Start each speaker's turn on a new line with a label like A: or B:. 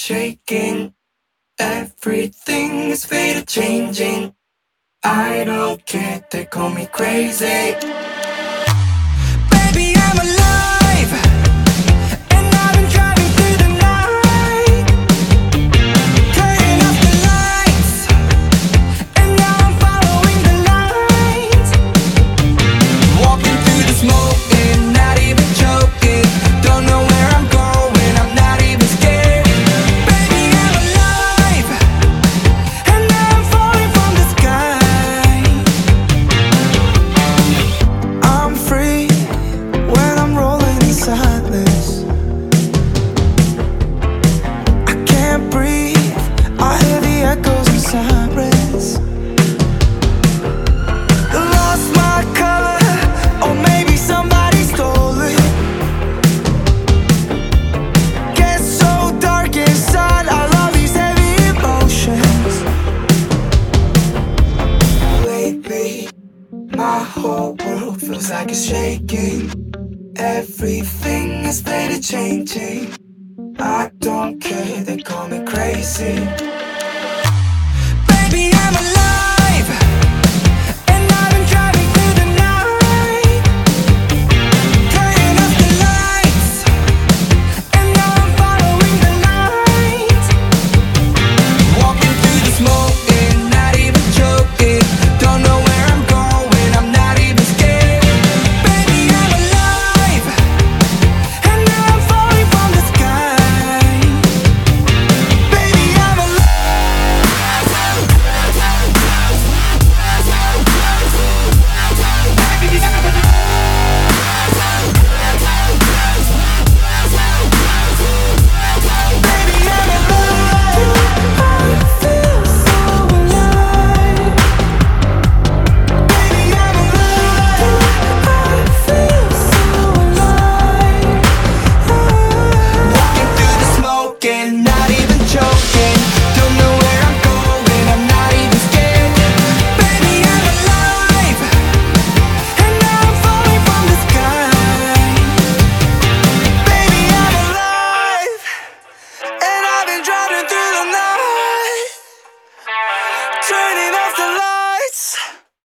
A: shaking. Everything is faded, changing. I don't care, they call me crazy. Baby, I'm alive, and I've been driving through the night, turning off the lights, and now I'm following the lines. Walking through the smoke and not even choking. Don't know where I'm going, I'm not even scared. Baby, I'm alive, and now I'm falling from the sky. I'm free when I'm rolling in silence. I can't breathe, I hear the echoes and sirens. Lost my color, or maybe somebody stole it. Get so dark inside, I love these heavy emotions. Lately, my whole world feels like it's shaking. Everything is faded, changing. I don't care, they call me crazy. Baby, I'm alive.